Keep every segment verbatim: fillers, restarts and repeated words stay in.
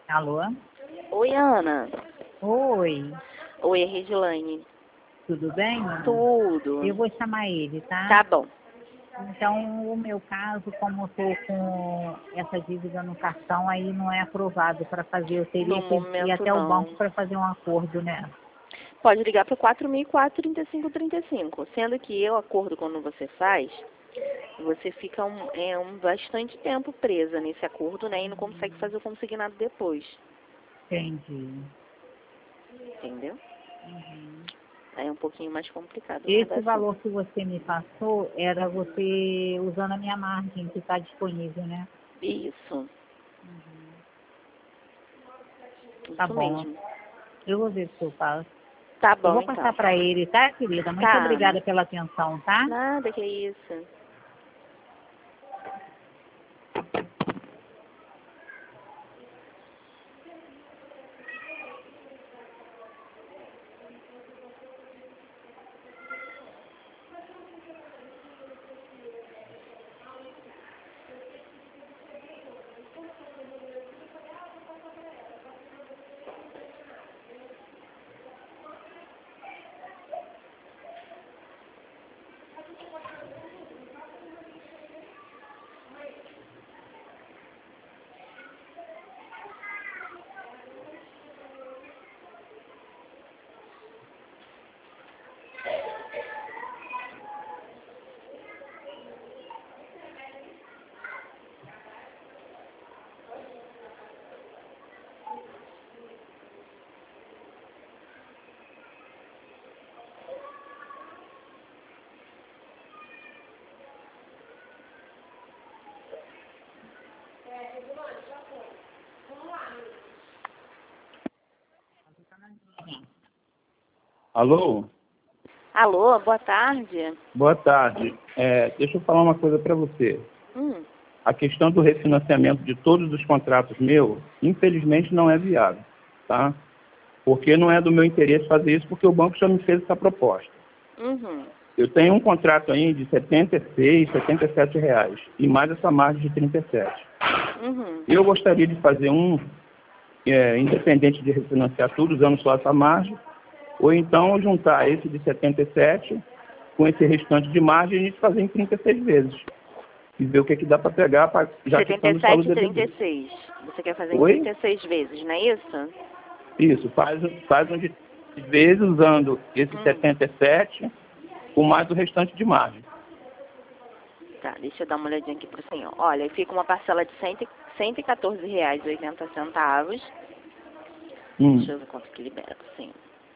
Alô? Oi, Ana. Oi, Oi, é Regilaine. tudo bem? Tudo. Eu vou chamar ele, tá? Tá bom. Então, o meu caso, como eu estou com essa dívida no cartão, aí não é aprovado para fazer. Eu teria No que ir momento, até o banco não. para fazer um acordo, né? Pode ligar para o quatro mil e quatro, trinta e cinco, trinta e cinco. Sendo que eu acordo quando você faz, você fica um, é, um bastante tempo presa nesse acordo, né? E não consegue fazer o consignado depois. Entendi. Entendeu? Uhum. Aí é um pouquinho mais complicado. Mas Esse assim. valor que você me passou era você usando a minha margem que está disponível, né? Isso. Uhum. Tá Isso bom. mesmo. Eu vou ver se eu passo. Tá Eu bom, vou passar então. para ele, tá, querida? Muito Tá, Ana. obrigada pela atenção, tá? Nada, que isso. Alô? Alô, boa tarde. Boa tarde. É, deixa eu falar uma coisa para você. Hum. A questão do refinanciamento de todos os contratos meus, infelizmente, não é viável, tá? Porque não é do meu interesse fazer isso, porque o banco já me fez essa proposta. Uhum. Eu tenho um contrato aí de setenta e seis, setenta e sete reais, e mais essa margem de trinta e sete. Uhum. Eu gostaria de fazer um, é, independente de refinanciar tudo, usando só essa margem, ou então juntar esse de setenta e sete com esse restante de margem e a gente fazer em trinta e seis vezes. E ver o que, que dá para pegar, pra, já setenta quitando e o saldo sete e do trinta D e D. seis. Você quer fazer em Oi? trinta e seis vezes, não é isso? Isso, faz, faz um de vezes usando esse Hum. setenta e sete com mais o restante de margem. Tá, deixa eu dar uma olhadinha aqui pro senhor. Olha, fica uma parcela de cem, cento e quatorze reais e oitenta centavos. Hum. Deixa eu ver quanto que libera pro senhor.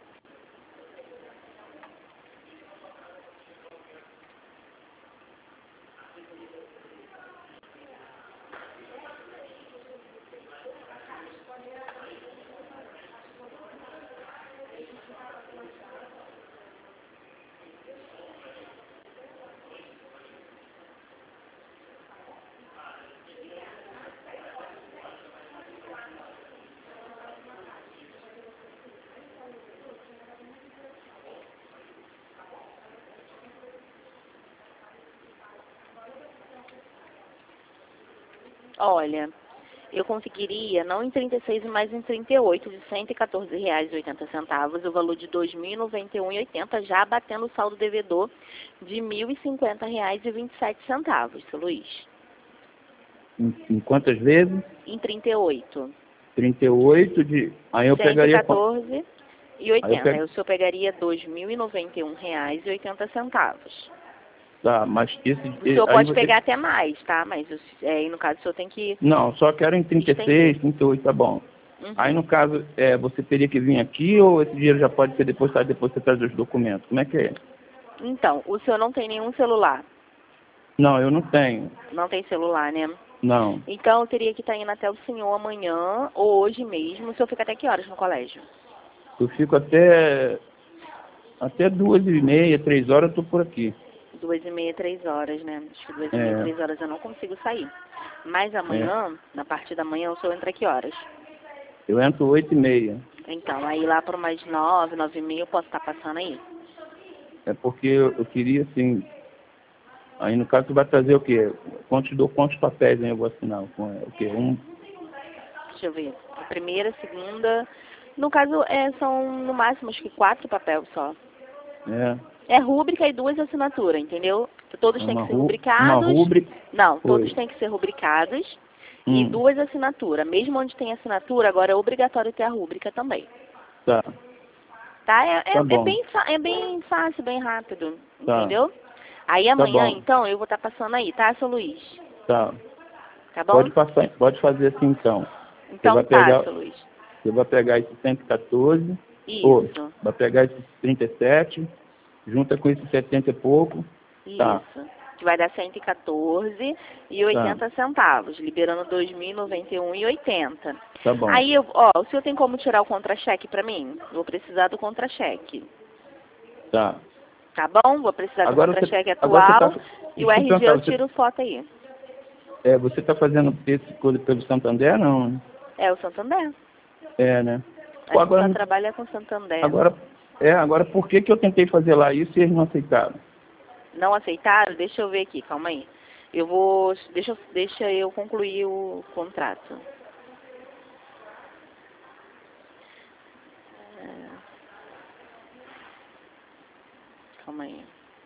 Olha, eu conseguiria, não em trinta e seis, mas em trinta e oito, de cento e quatorze reais e oitenta centavos, o valor de dois mil e noventa e um reais e oitenta centavos, já batendo o saldo devedor de mil e cinquenta reais e vinte e sete centavos, seu Luiz. Em, em quantas vezes? Em trinta e oito. trinta e oito de... Aí eu cento e pegaria... quatorze e Aí eu oitenta. Aí pego... o senhor pegaria dois mil e noventa e um reais e oitenta centavos. Tá, mas esse... O senhor Aí pode você... pegar até mais, tá? Mas é, aí no caso o senhor tem que Não, só quero em trinta e estender. seis, trinta e oito, tá bom. Uhum. Aí no caso, é, você teria que vir aqui ou esse dinheiro já pode ser depositado depois você traz os documentos? Como é que é? Então, o senhor não tem nenhum celular? Não, eu não tenho. Não tem celular, né? Não. Então eu teria que estar indo até o senhor amanhã ou hoje mesmo. O senhor fica até que horas no colégio? Eu fico até... Até duas e meia, três horas eu tô por aqui. Duas e meia, três horas, né? Acho que duas e meia, É, três horas eu não consigo sair. Mas é. amanhã, na parte da manhã, o senhor entra que horas? Eu entro oito e meia. Então, aí lá por mais nove, nove e meia eu posso estar passando aí. É porque eu, eu queria, assim... Aí no caso tu vai trazer o quê? Quantos, dou, quantos papéis aí eu vou assinar? Com, é, o quê? Um... deixa eu ver. A primeira, segunda... No caso, é, são no máximo acho que quatro papéis só. É. É rúbrica e duas assinaturas, entendeu? Todos É têm uma que ser ru- rubricados. Uma rúbrica. Não, todos Oi. têm que ser rubricados. Hum. E duas assinaturas. Mesmo onde tem assinatura, agora é obrigatório ter a rúbrica também. Tá. Tá? É, é, Tá é, bom. bem, fa- é bem fácil, bem rápido. Tá. Entendeu? Aí amanhã, bom. então, eu vou estar passando aí, tá, seu Luiz? Tá. Tá bom? Pode passar, pode fazer assim então. Então vai tá, pegar- seu Luiz. Você vai pegar esse cento e quatorze, Isso. ou vai pegar esse trinta e sete, junta com esse setenta e pouco. Isso. Tá. Que vai dar cento e quatorze e oitenta centavos, liberando dois mil e noventa e um e oitenta. Tá bom. Aí, eu, ó, o senhor tem como tirar o contra-cheque pra mim? Vou precisar do contra-cheque. Tá. Tá bom? Vou precisar Agora do contra-cheque você- agora atual. você tá- E o deixa eu R G perguntar, eu você- tiro foto aí. É, você está fazendo esse coisa pelo Santander, não? né? É o Santander. É, né? A Pô, gente agora, só trabalha com Santander. agora, é, agora por que, que eu tentei fazer lá isso e eles não aceitaram? Não aceitaram? Deixa eu ver aqui, calma aí. Eu vou... Deixa, eu- deixa eu concluir o contrato. É, calma aí.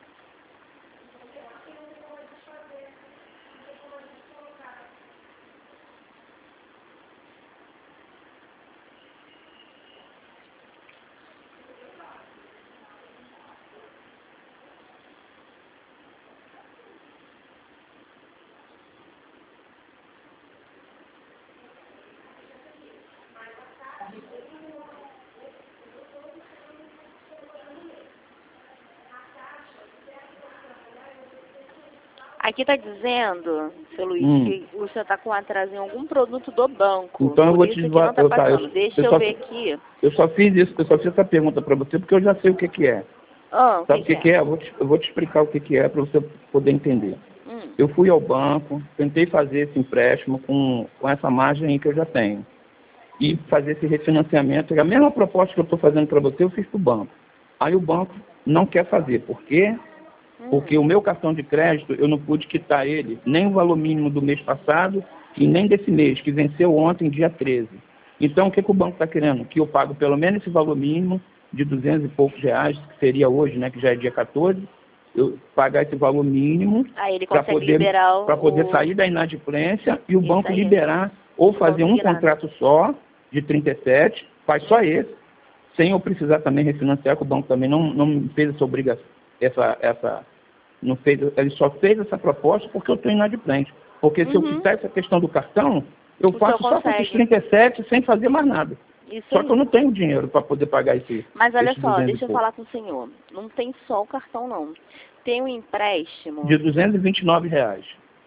Aqui está dizendo, seu Luiz, Hum. que o senhor está com atraso em algum produto do banco. Então eu por vou isso te que va- não está eu- tá, passando. eu- Deixa eu eu só- ver aqui. Eu só fiz isso, eu só fiz essa pergunta para você porque eu já sei o que, que é. Ah, o Sabe o que, que, que é? Eu vou, te, eu vou te explicar o que, que é para você poder entender. Hum. Eu fui ao banco, tentei fazer esse empréstimo com, com essa margem aí que eu já tenho. E fazer esse refinanciamento. E a mesma proposta que eu estou fazendo para você, eu fiz para o banco. Aí o banco não quer fazer. Por quê? Hum. Porque o meu cartão de crédito, eu não pude quitar ele, nem o valor mínimo do mês passado e nem desse mês, que venceu ontem, dia treze. Então, o que, que o banco está querendo? Que eu pago pelo menos esse valor mínimo de duzentos e poucos reais, que seria hoje, né, que já é dia quatorze, eu pagar esse valor mínimo Aí ele para consegue poder, liberar o... pra poder sair da inadimplência e o Isso banco aí. liberar, ou fazer um Consignado. contrato só, de trinta e sete, faz só esse, sem eu precisar também refinanciar, que o banco também não, não me fez essa obrigação, essa, essa, não fez, ele só fez essa proposta porque eu estou inadimplente. Porque se eu Uhum. quitar essa questão do cartão, eu O faço senhor só com esses consegue. trinta e sete sem fazer mais nada. Isso Só aí. que eu não tenho dinheiro para poder pagar esse. Mas olha esses só, duzentos e deixa eu pouco. falar com o senhor. Não tem só o cartão, não. Tem um empréstimo... De duzentos e vinte e nove reais.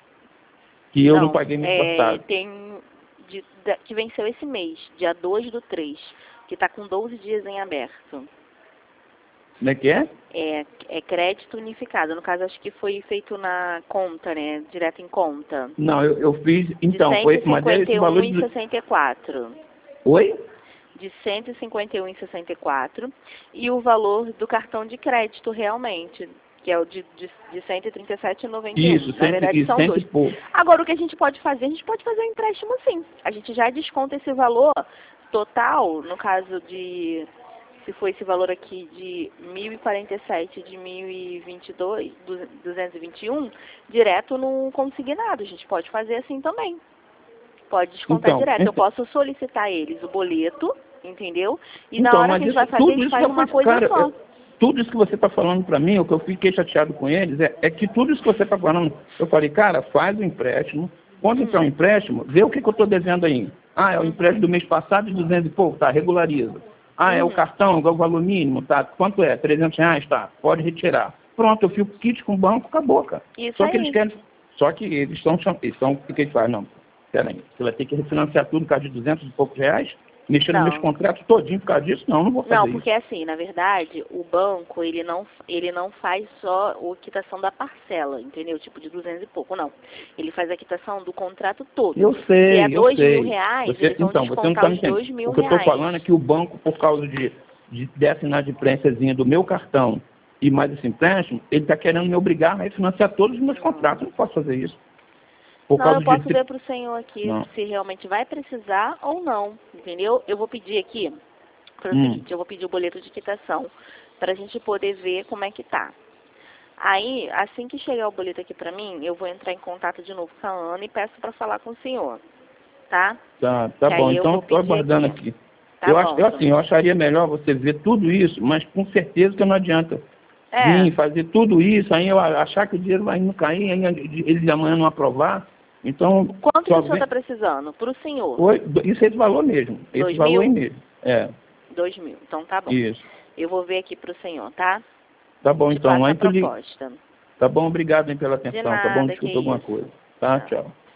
Que eu não, paguei mês é, passado. tem de, da- que venceu esse mês, dia dois do três, que está com doze dias em aberto. Como é que é? É, é crédito unificado. No caso, acho que foi feito na conta, né? Direto em conta. Não, eu, eu fiz. Então, de foi. cento e Mas é cinquenta esse e um valor e de. sessenta e quatro. Oi? De cento e cinquenta e um e sessenta e quatro. E o valor do cartão de crédito, realmente, que é o de, de, de cento e trinta e sete e noventa e um. Isso, Na cento, verdade, e são cento e dois. pouco. Agora, o que a gente pode fazer? A gente pode fazer um empréstimo, sim. A gente já desconta esse valor total, no caso de... Se for esse valor aqui de mil e quarenta e sete de mil e vinte e dois, duzentos e vinte e um, direto no consignado. A gente pode fazer assim também. Pode descontar Então, direto. Eu então- posso solicitar a eles o boleto, entendeu? E Então, na hora mas que a gente isso- vai fazer, a tudo gente isso faz já uma foi- coisa cara, só. eu- tudo isso que você está falando para mim, o que eu fiquei chateado com eles, é, é que tudo isso que você está falando, eu falei, cara, faz o empréstimo. Quando Hum. entrar o empréstimo, vê o que, que eu estou devendo aí. Ah, é o empréstimo do mês passado de duzentos e pouco, tá, regulariza. Ah, é o Hum. cartão, igual o valor mínimo, tá? Quanto é? trezentos reais, tá? Pode retirar. Pronto, eu fico kit com o banco, acabou, cara. Isso Só que aí. eles querem, só que eles estão, eles estão, o que, que eles fazem? Não, peraí, você vai ter que refinanciar tudo por causa de duzentos e poucos reais? Mexer Não. nos meus contratos todinho por causa disso? Não, não vou fazer Não, isso. porque assim, na verdade, o banco, ele não, ele não faz só a quitação da parcela, entendeu? Tipo de duzentos e pouco, não. Ele faz a quitação do contrato todo. Eu sei, Se é eu dois sei. mil reais, Você- eles vão então, você não descontar está me os dois entendendo. mil O que eu reais. estou falando é que o banco, por causa de, de dessa inadimplênciazinha do meu cartão e mais esse empréstimo, ele está querendo me obrigar a refinanciar todos os meus contratos. Eu não posso fazer isso. Por Não, causa eu posso de... ver para o senhor aqui Não. se realmente vai precisar ou não, entendeu? Eu vou pedir aqui, para o Hum. seguinte, eu vou pedir o boleto de quitação, para a gente poder ver como é que tá. Aí, assim que chegar o boleto aqui para mim, eu vou entrar em contato de novo com a Ana e peço para falar com o senhor, tá? Tá, tá Que bom, aí eu então vou estou pedir aguardando aqui. aqui. Tá eu, bom, acho, eu, assim, senhor. eu acharia melhor você ver tudo isso, mas com certeza que não adianta É. vir fazer tudo isso, aí eu achar que o dinheiro vai não cair, aí eles amanhã não aprovar. Então, Quanto que só o senhor vem... está precisando? Para o senhor? Oi, isso é esse valor mesmo, esse Dois valor mil? aí mesmo. É, Dois mil. Então tá bom. isso. Eu vou ver aqui para o senhor, tá? Tá bom, Te então. passo Aí a tu liga. proposta. Tá bom, obrigado hein, pela De atenção. Tá bom, nada, que desculpa alguma isso. coisa. Tá, Tchau. tchau.